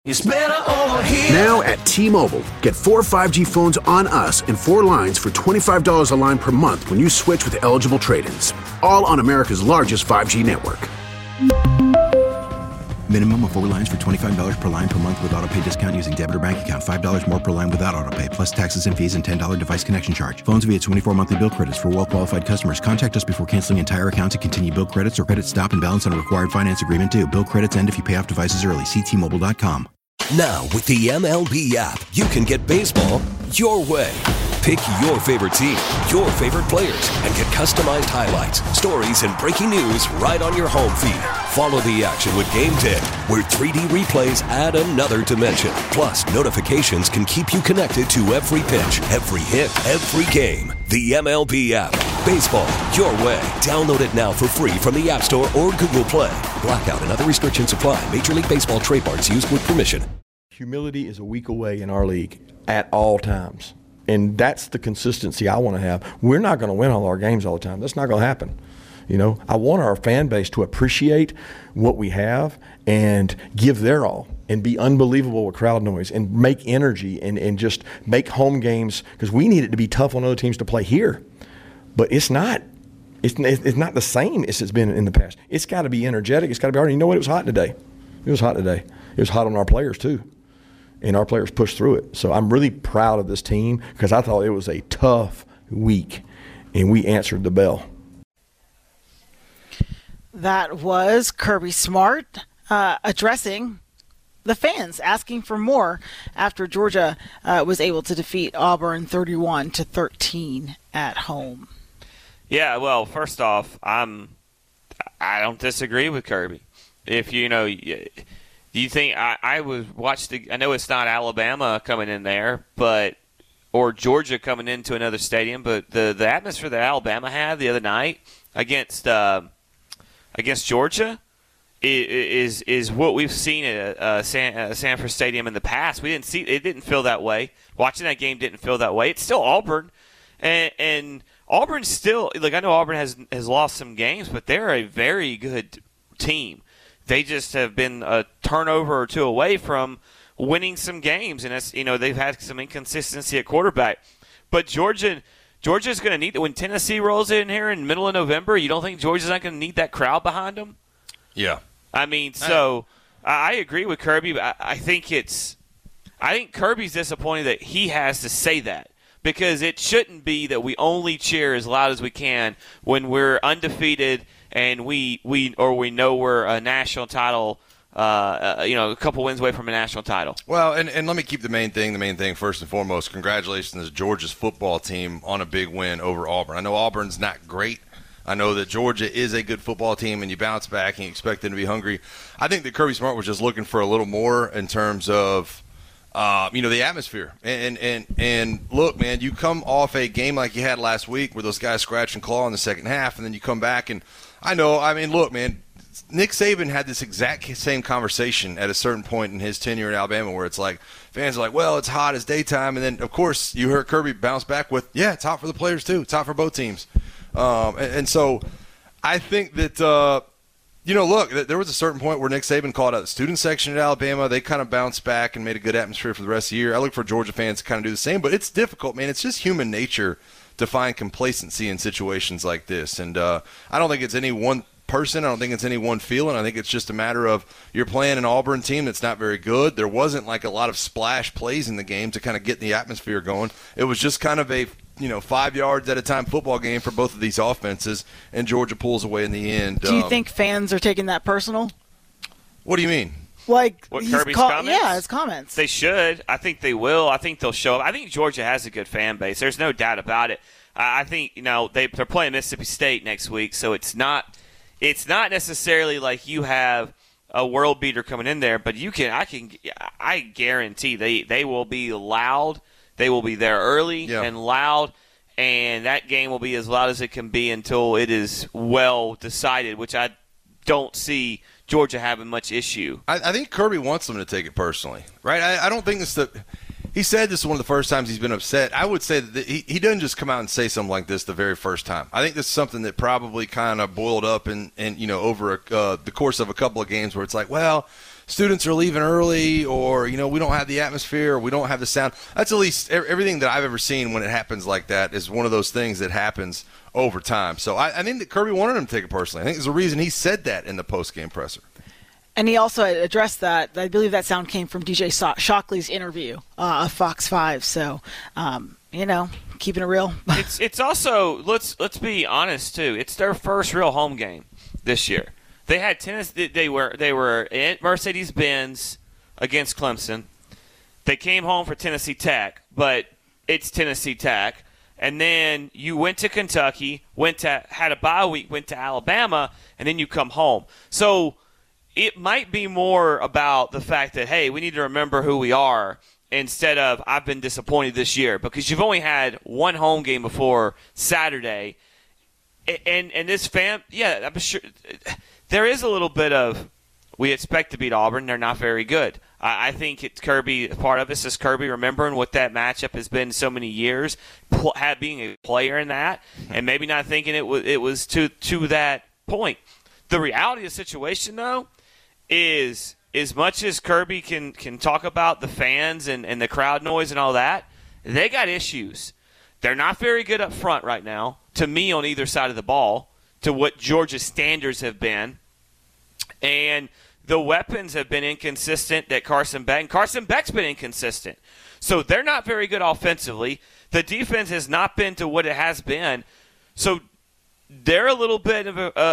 It's better over here. Now at T-Mobile, get 4 5G phones on us and 4 lines for $25 a line per month when you switch with eligible trade-ins. All on America's largest 5G network. Minimum of 4 lines for $25 per line per month with autopay discount using debit or bank account. $5 more per line without autopay, plus taxes and fees and $10 device connection charge. Phones via 24 monthly bill credits for well-qualified customers. Contact us before canceling entire account to continue bill credits or credit stop and balance on a required finance agreement due. Bill credits end if you pay off devices early. See T-Mobile.com. Now, with the MLB app, you can get baseball your way. Pick your favorite team, your favorite players, and get customized highlights, stories, and breaking news right on your home feed. Follow the action with Game Day, where 3D replays add another dimension. Plus, notifications can keep you connected to every pitch, every hit, every game. The MLB app. Baseball your way. Download it now for free from the App Store or Google Play. Blackout and other restrictions apply. Major League Baseball trademarks used with permission. Humility is a week away in our league at all times. And that's the consistency I want to have. We're not going to win all our games all the time. That's not going to happen. You know, I want our fan base to appreciate what we have and give their all and be unbelievable with crowd noise and make energy and just make home games, because we need it to be tough on other teams to play here. But it's not. It's not the same as it's been in the past. It's got to be energetic. It's got to be hard. You know what? It was hot today. It was hot today. It was hot on our players too. And our players pushed through it. So I'm really proud of this team because I thought it was a tough week, and we answered the bell. That was Kirby Smart addressing the fans, asking for more after Georgia was able to defeat Auburn 31-13 at home. Yeah, well, first off, I don't disagree with Kirby. If do you think I know it's not Alabama coming in there, or Georgia coming into another stadium, but the atmosphere that Alabama had the other night against Georgia is what we've seen at Sanford Stadium in the past. It didn't feel that way. Watching that game didn't feel that way. It's still Auburn, and Auburn's still, I know Auburn has lost some games, but they're a very good team. They just have been a turnover or two away from winning some games, and they've had some inconsistency at quarterback. But Georgia's going to need when Tennessee rolls in here in the middle of November. You don't think Georgia's not going to need that crowd behind them? Yeah. I mean, so I agree with Kirby, but I think Kirby's disappointed that he has to say that, because it shouldn't be that we only cheer as loud as we can when we're undefeated and we know we're a national title, a couple wins away from a national title. Well, and let me keep the main thing first and foremost. Congratulations to Georgia's football team on a big win over Auburn. I know Auburn's not great. I know that Georgia is a good football team, and you bounce back and you expect them to be hungry. I think that Kirby Smart was just looking for a little more in terms of the atmosphere. And look, man, you come off a game like you had last week where those guys scratch and claw in the second half, and then you come back and look, man, Nick Saban had this exact same conversation at a certain point in his tenure in Alabama where it's like fans are like, well, it's hot, it's daytime. And then, of course, you heard Kirby bounce back with, yeah, it's hot for the players too. It's hot for both teams. And so I think that, look, there was a certain point where Nick Saban called out the student section at Alabama. They kind of bounced back and made a good atmosphere for the rest of the year. I look for Georgia fans to kind of do the same, but it's difficult, man. It's just human nature to find complacency in situations like this. And I don't think it's any one person. I don't think it's any one feeling. I think it's just a matter of you're playing an Auburn team that's not very good. There wasn't like a lot of splash plays in the game to kind of get the atmosphere going. It was just kind of a 5 yards at a time football game for both of these offenses, and Georgia pulls away in the end. Do you think fans are taking that personal? What do you mean? Like what, Kirby's comments? Yeah, his comments. They should. I think they will. I think they'll show up. I think Georgia has a good fan base. There's no doubt about it. I think they're playing Mississippi State next week, so it's not necessarily like you have a world beater coming in there, but I guarantee they will be loud. They will be there early and loud, and that game will be as loud as it can be until it is well decided, which I don't see Georgia having much issue. I think Kirby wants them to take it personally, right? I don't think it's He said this is one of the first times he's been upset. I would say that he doesn't just come out and say something like this the very first time. I think this is something that probably kind of boiled up and over the course of a couple of games where it's like, well, students are leaving early, or we don't have the atmosphere, or we don't have the sound. That's at least everything that I've ever seen when it happens like that is one of those things that happens over time. So I think that Kirby wanted him to take it personally. I think there's a reason he said that in the post-game presser. And he also addressed that. I believe that sound came from DJ Shockley's interview of Fox 5. So, keeping it real. It's also, let's be honest too. It's their first real home game this year. They had Tennessee. They were at Mercedes-Benz against Clemson. They came home for Tennessee Tech, but it's Tennessee Tech. And then you went to Kentucky, had a bye week, went to Alabama, and then you come home. So it might be more about the fact that, hey, we need to remember who we are instead of I've been disappointed this year, because you've only had one home game before Saturday. And this I'm sure there is a little bit of we expect to beat Auburn. They're not very good. I think it's Kirby. Part of this is Kirby remembering what that matchup has been so many years, being a player in that, and maybe not thinking it was to that point. The reality of the situation, though, is as much as Kirby can talk about the fans and the crowd noise and all that, they got issues. They're not very good up front right now, to me, on either side of the ball, to what Georgia's standards have been. And the weapons have been inconsistent that Carson Beck's been inconsistent. So they're not very good offensively. The defense has not been to what it has been. So they're a little bit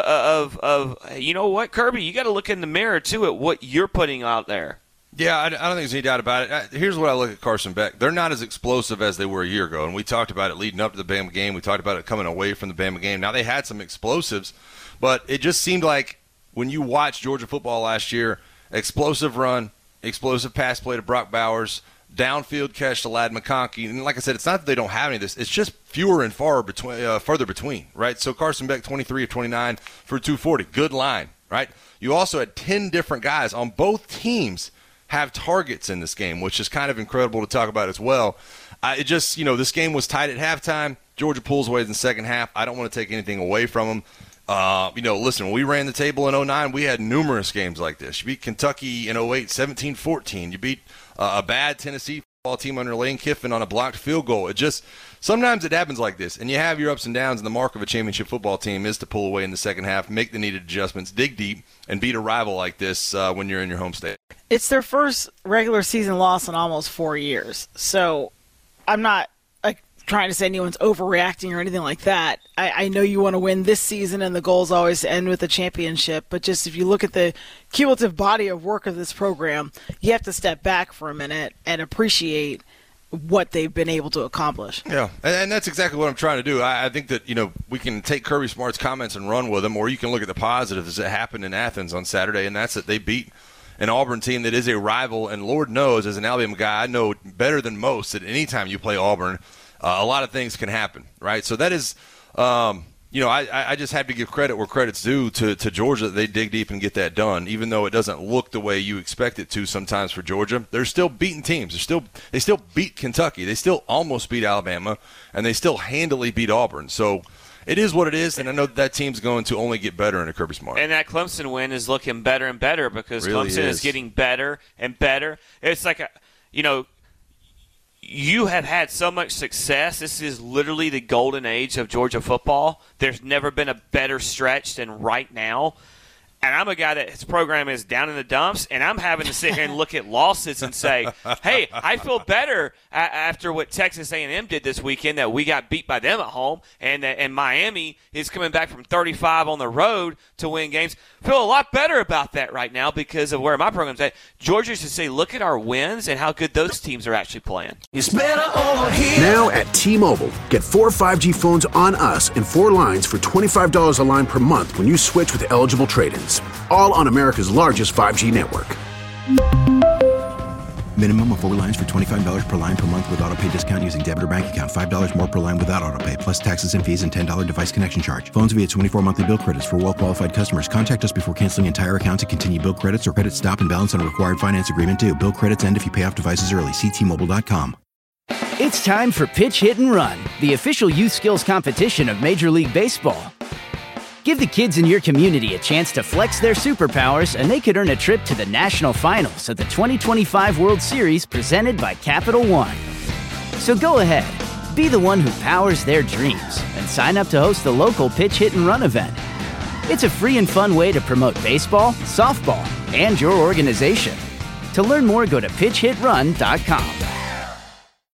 of you know what, Kirby, you got to look in the mirror, too, at what you're putting out there. Yeah, I don't think there's any doubt about it. Here's what I look at Carson Beck. They're not as explosive as they were a year ago, and we talked about it leading up to the Bama game. We talked about it coming away from the Bama game. Now, they had some explosives, but it just seemed like when you watched Georgia football last year, explosive run, explosive pass play to Brock Bowers, downfield catch to Ladd McConkey. And like I said, it's not that they don't have any of this. It's just fewer and further between, right? So Carson Beck, 23 of 29 for 240. Good line, right? You also had 10 different guys on both teams have targets in this game, which is kind of incredible to talk about as well. This game was tight at halftime. Georgia pulls away in the second half. I don't want to take anything away from them. Listen, when we ran the table in 2009, we had numerous games like this. You beat Kentucky in 2008, 17-14. You beat a bad Tennessee football team under Lane Kiffin on a blocked field goal. Sometimes it happens like this, and you have your ups and downs, and the mark of a championship football team is to pull away in the second half, make the needed adjustments, dig deep, and beat a rival like this when you're in your home state. It's their first regular season loss in almost 4 years, so I'm not trying to say anyone's overreacting or anything like that. I know you want to win this season, and the goal is always to end with a championship, but just if you look at the cumulative body of work of this program, you have to step back for a minute and appreciate what they've been able to accomplish. Yeah, and that's exactly what I'm trying to do. I think that, we can take Kirby Smart's comments and run with them, or you can look at the positives that happened in Athens on Saturday, and that's that they beat an Auburn team that is a rival, and Lord knows, as an Alabama guy, I know better than most that any time you play Auburn, a lot of things can happen, right? So that is, I just have to give credit where credit's due to Georgia that they dig deep and get that done, even though it doesn't look the way you expect it to sometimes for Georgia. They're still beating teams. They still beat Kentucky. They still almost beat Alabama, and they still handily beat Auburn. So it is what it is, and I know that team's going to only get better under Kirby Smart. And that Clemson win is looking better and better because really Clemson is getting better and better. It's like you have had so much success. This is literally the golden age of Georgia football. There's never been a better stretch than right now. And I'm a guy that his program is down in the dumps, and I'm having to sit here and look at losses and say, hey, I feel better after what Texas A&M did this weekend, that we got beat by them at home, and Miami is coming back from 35 on the road to win games. Feel a lot better about that right now because of where my program's at. Georgia should say, look at our wins and how good those teams are actually playing. It's better over here. Now at T-Mobile, get 4 5G phones on us and 4 lines for $25 a line per month when you switch with eligible trade-ins. All on America's largest 5G network. Minimum of 4 lines for $25 per line per month with auto pay discount using debit or bank account. $5 more per line without auto pay, plus taxes and fees and $10 device connection charge. Phones via 24 monthly bill credits for well-qualified customers. Contact us before canceling entire account to continue bill credits or credit stop and balance on a required finance agreement due. Bill credits end if you pay off devices early. See T-Mobile.com. It's time for Pitch, Hit, and Run, the official youth skills competition of Major League Baseball. Give the kids in your community a chance to flex their superpowers, and they could earn a trip to the national finals of the 2025 World Series presented by Capital One. So go ahead, be the one who powers their dreams, and sign up to host the local Pitch, Hit, and Run event. It's a free and fun way to promote baseball, softball, and your organization. To learn more, go to pitchhitrun.com.